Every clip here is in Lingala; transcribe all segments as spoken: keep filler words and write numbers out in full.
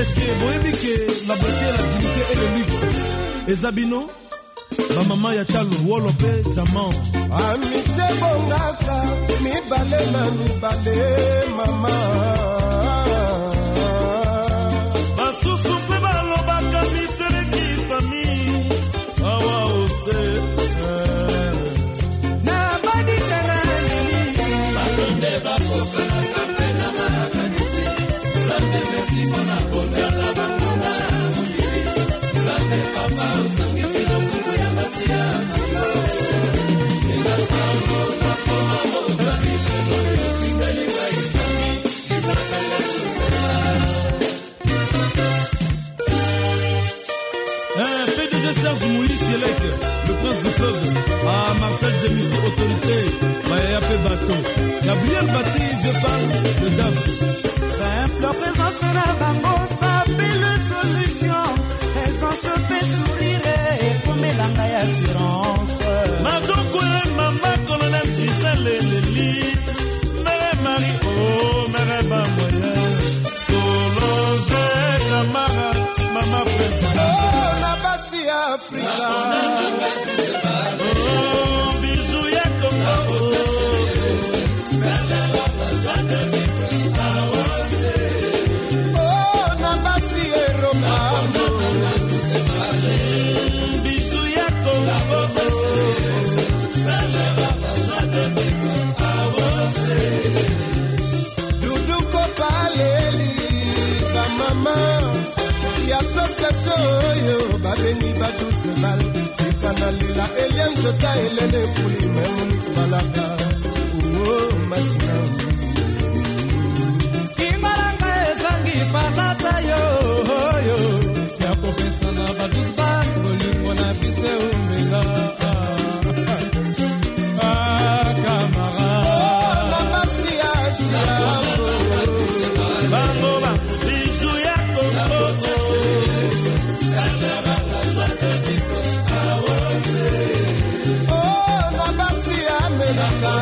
Est-ce que vous aimez que la beauté, la dignité et le luxe? Et Zabino, ma maman Yachalo, Wolope, Zaman. Amitié bongaka, mi balé, mi balé, maman. Basusu pe balobaka mi tereki fami. Awa ose. Na badi kanani. Bakonde bakoka na kapena makanisi. Sande merci mona bonda la bangona. Sande papa usangisi no kungu ya masia. Sila tango na koma moga bile no yotingali kaitami. Isabelle Sousema. P D G Serge Moïse Yelek, le prince du feu, à Marcel Djemisi, autorité, Maya P. Bateau, Gabriel Bati, Vieux-Fan, le D A B. Simple présence na bango, s'appelle solution. Présence fait sourire et comme l'anga y assurance. Madoko et maman, colonel Gisèle et Lélie, Mère Marie, oh, Mère Bamoya, Solange, Camara, Maman Président. Oh, la Bassi Africa. Oh, bisous, y'a comme ça. Oh, la Bassi Europa. Bisous, y'a comme ça. Doudou Kopaleli, ba maman. Yasosesoyo, babeni badouze bal. Sikanalila, Elian Jota, Elene Fouli, Memonik Balaka. Oh, Mazina. Kimaranga ezangi palata yo, yo. Ya profesana badouze bal, bolingo na bise umela. Ah, Camara. Oh, la Bassia, Bangoba, bisous, y'a comme ça. oh, la Bassia, America.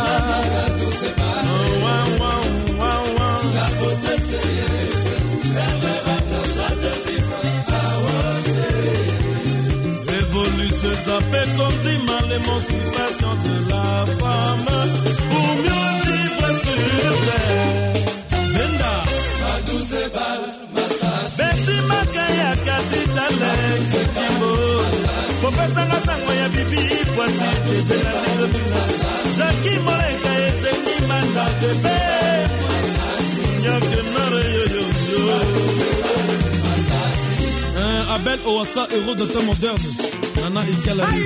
Révolution, ça fait comme si mal l'émancipation de la femme pour mieux vivre sur terre. Benda, ma douce balle, massage. Bessi Makaya, Katita, Lex, Kimo. Faut pas s'en attendre, y'a Bibi, Poiti, c'est la ligne. Zaki Moleka, et c'est qui manda de paix. Y'a que n'aurait yo yo yo. Abel Owassa, héros de temps moderne. Nana Ikalari.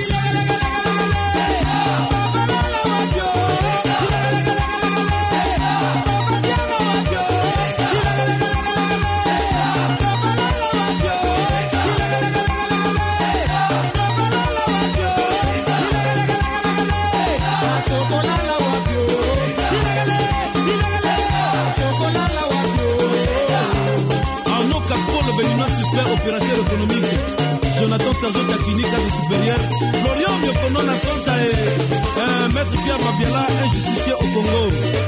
Arnaud Capot, le béninois super opérateur économique. Jonathan Sergio Takini, cadre supérieur. Florian Miokono Nakonta et Maître Pierre Mabiala, un justicier au Congo.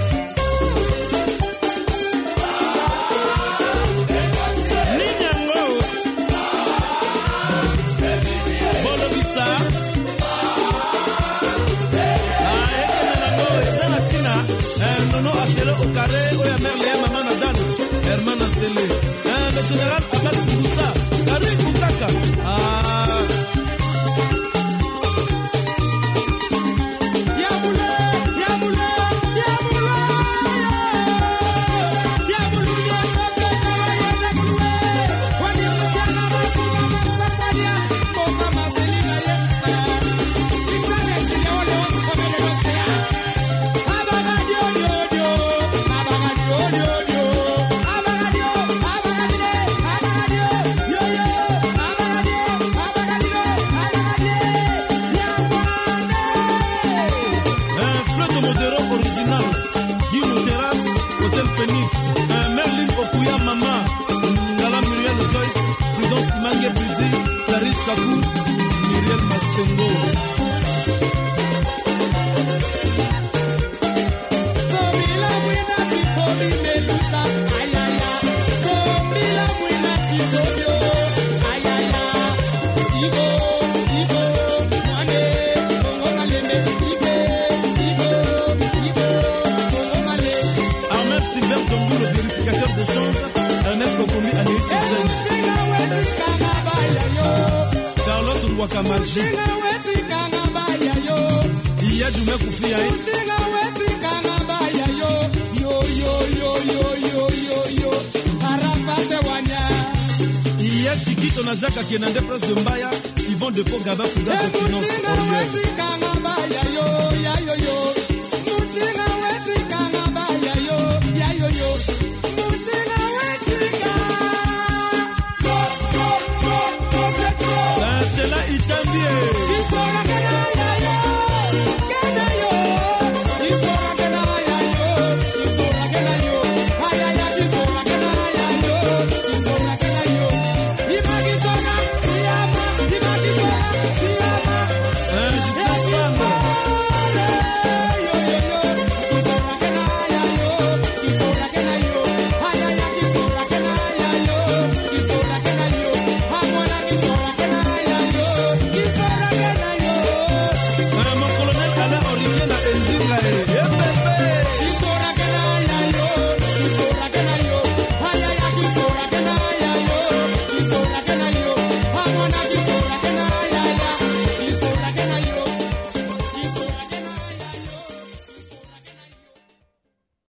Ninyango Bolobisa Aekenango, Zanatina, Nono Asele au carré, Oya Merle, Maman Nadal, Herman Asele, le général Abel Moussa, Gary Koukaka. Ah. Merlin Okuya Mama, Ngala Muriel Joyce, Prudence Imange Budi, Clarisse Kakou, Muriel Mastengo. Somila Mwina Tifobi Meluta, Ayaya, Somila Mwina Tifobi. Kenya. Yes, Sikito na Jacques qui est dans des places de Mbaya, ils vont de Pogaba pour dans le finance.